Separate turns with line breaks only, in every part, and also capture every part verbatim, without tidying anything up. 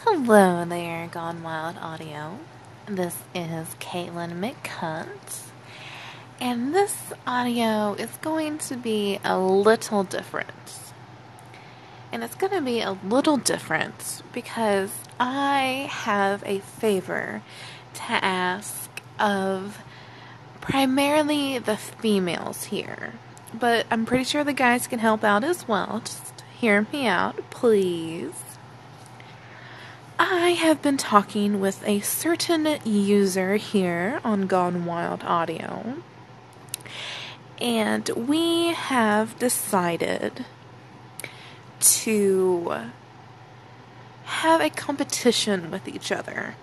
Hello there, Gone Wild Audio. This is Caitlin McCunt, and this audio is going to be a little different. And it's going to be a little different because I have a favor to ask of primarily the females here. But I'm pretty sure the guys can help out as well. Just hear me out, please. I have been talking with a certain user here on Gone Wild Audio, and we have decided to have a competition with each other.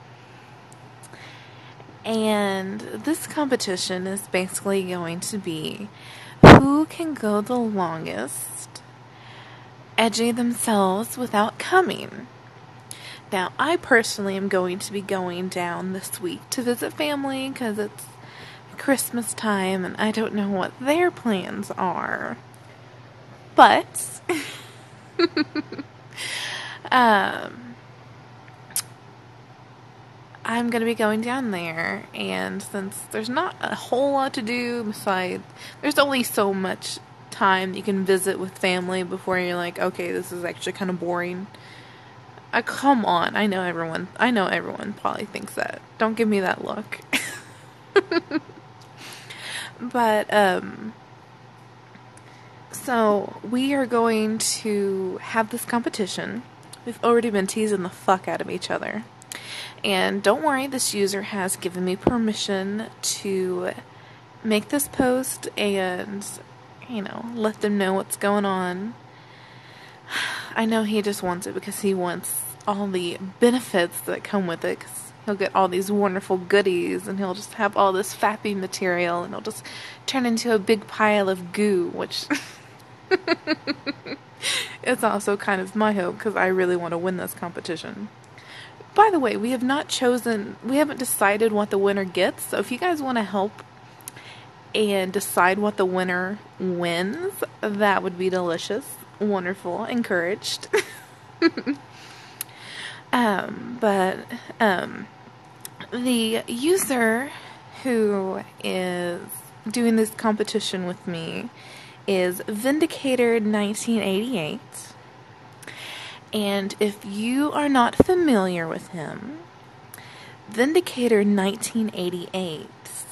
And this competition is basically going to be who can go the longest edging themselves without coming. Now, I personally am going to be going down this week to visit family because it's Christmas time and I don't know what their plans are. But, um, I'm going to be going down there, and since there's not a whole lot to do besides, there's only so much time you can visit with family before you're like, okay, this is actually kind of boring. Uh, come on, I know everyone, I know everyone probably thinks that. Don't give me that look. But, um, so, we are going to have this competition. We've already been teasing the fuck out of each other. And don't worry, this user has given me permission to make this post and, you know, let them know what's going on. I know he just wants it because he wants all the benefits that come with it, because he'll get all these wonderful goodies, and he'll just have all this fappy material, and he'll just turn into a big pile of goo, which is also kind of my hope, because I really want to win this competition. By the way, we have not chosen, we haven't decided what the winner gets, so if you guys want to help and decide what the winner wins, that would be delicious. Wonderful, encouraged. um, but um, the user who is doing this competition with me is Vindicator nineteen eighty-eight. And if you are not familiar with him, Vindicator nineteen eighty-eight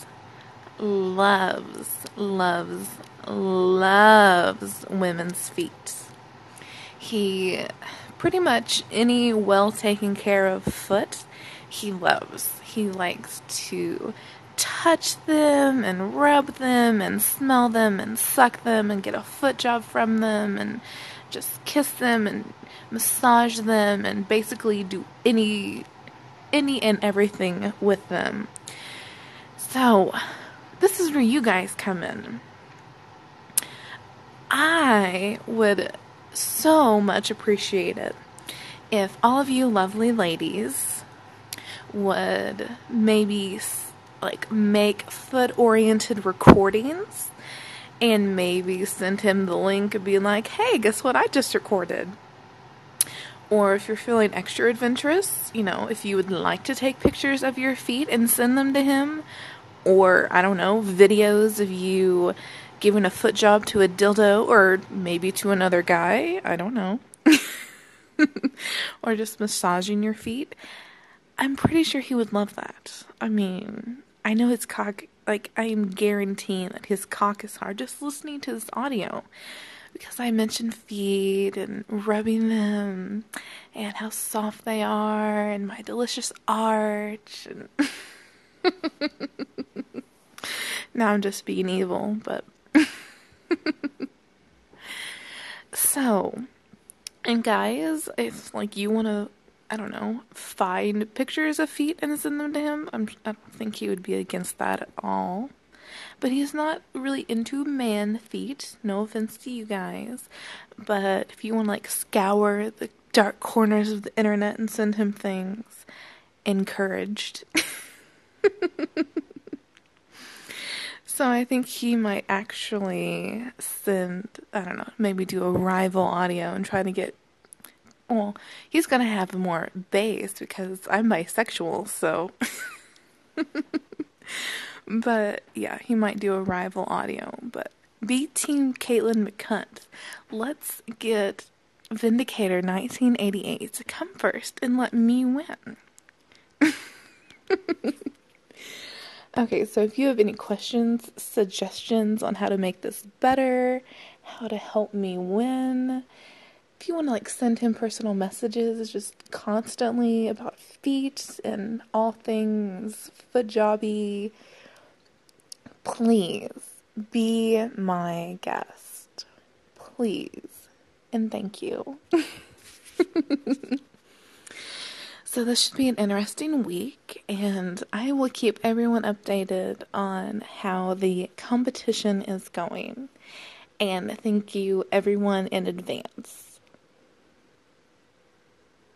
loves, loves, loves women's feet. He, pretty much any well taken care of foot, he loves. He likes to touch them and rub them and smell them and suck them and get a foot job from them and just kiss them and massage them and basically do any, any and everything with them. So, this is where you guys come in. I would so much appreciate it if all of you lovely ladies would maybe like make foot-oriented recordings and maybe send him the link and be like, hey, guess what I just recorded? Or if you're feeling extra adventurous, you know, if you would like to take pictures of your feet and send them to him, or, I don't know, videos of you giving a foot job to a dildo, or maybe to another guy, I don't know. Or just massaging your feet. I'm pretty sure he would love that. I mean, I know his cock, like, I am guaranteeing that his cock is hard just listening to this audio. Because I mentioned feet and rubbing them and how soft they are and my delicious arch. And now I'm just being evil, but so, and guys, if like you want to, I don't know, find pictures of feet and send them to him, I'm, I don't think he would be against that at all. But he's not really into man feet, no offense to you guys, but if you want to like scour the dark corners of the internet and send him things, encouraged. So I think he might actually send, I don't know, maybe do a rival audio and try to get Well, he's gonna have more bass because I'm bisexual, so. But yeah, he might do a rival audio. But be Team Caitlin McCunt. Let's get Vindicator nineteen eighty-eight to come first and let me win. Okay, so if you have any questions, suggestions on how to make this better, how to help me win, if you want to like send him personal messages just constantly about feet and all things foot jobby, please be my guest. Please. And thank you. So this should be an interesting week, and I will keep everyone updated on how the competition is going. And thank you everyone in advance.